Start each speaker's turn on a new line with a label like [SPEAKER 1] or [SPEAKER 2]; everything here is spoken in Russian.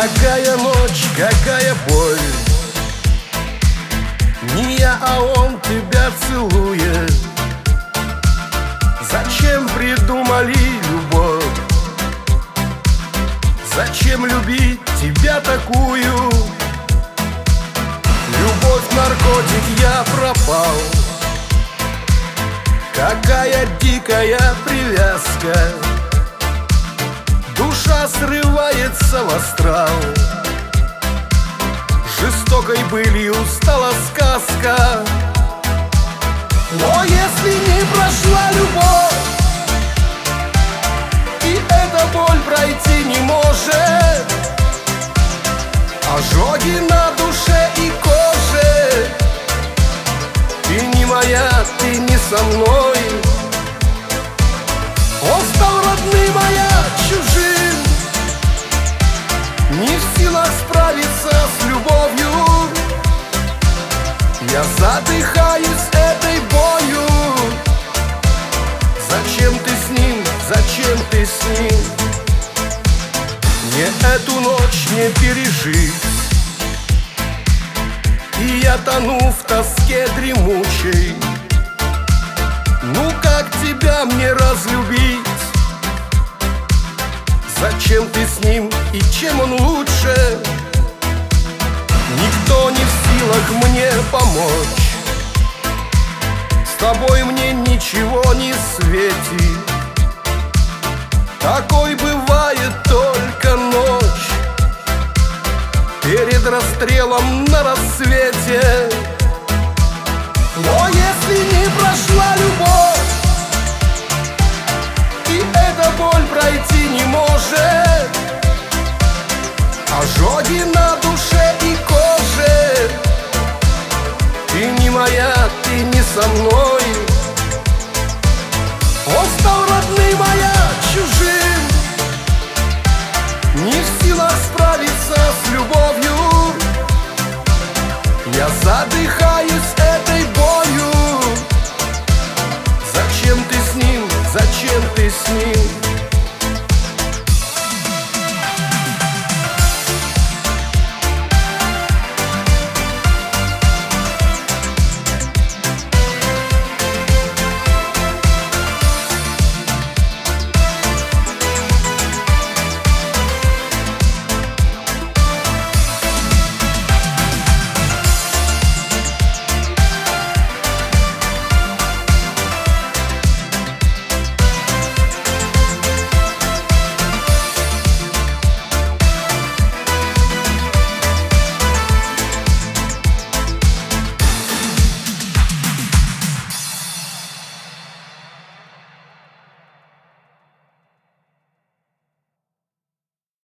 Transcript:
[SPEAKER 1] Какая ночь, какая боль. Не я, а он тебя целует. Зачем придумали любовь? Зачем любить тебя такую? Любовь, наркотик, я пропал. Какая дикая привязка. Душа срывается в астрал. Жестокой былью стала сказка. Но если не прошла любовь, и эта боль пройти не может, ожоги на душе и коже, ты не моя, ты не со мной. Он стал родным, а я чужим, не в силах справиться с любовью. Я задыхаюсь этой болью. Зачем ты с ним, зачем ты с ним? Мне эту ночь не пережить, и я тону в тоске дремучей. Ну как тебя мне разлюбить? Зачем ты с ним и чем он лучше? Никто не в силах мне помочь. С тобой мне ничего не светит. Такой бывает только ночь перед расстрелом на рассвете. Но если не прошла любовь, и эта боль пройти не может, ожоги на душе и коже, ты не моя, ты не со мной. Он стал родным, а я чужим, не в силах справиться с любовью. Я задыхаюсь этой болью. Зачем ты с ним, зачем ты с ним?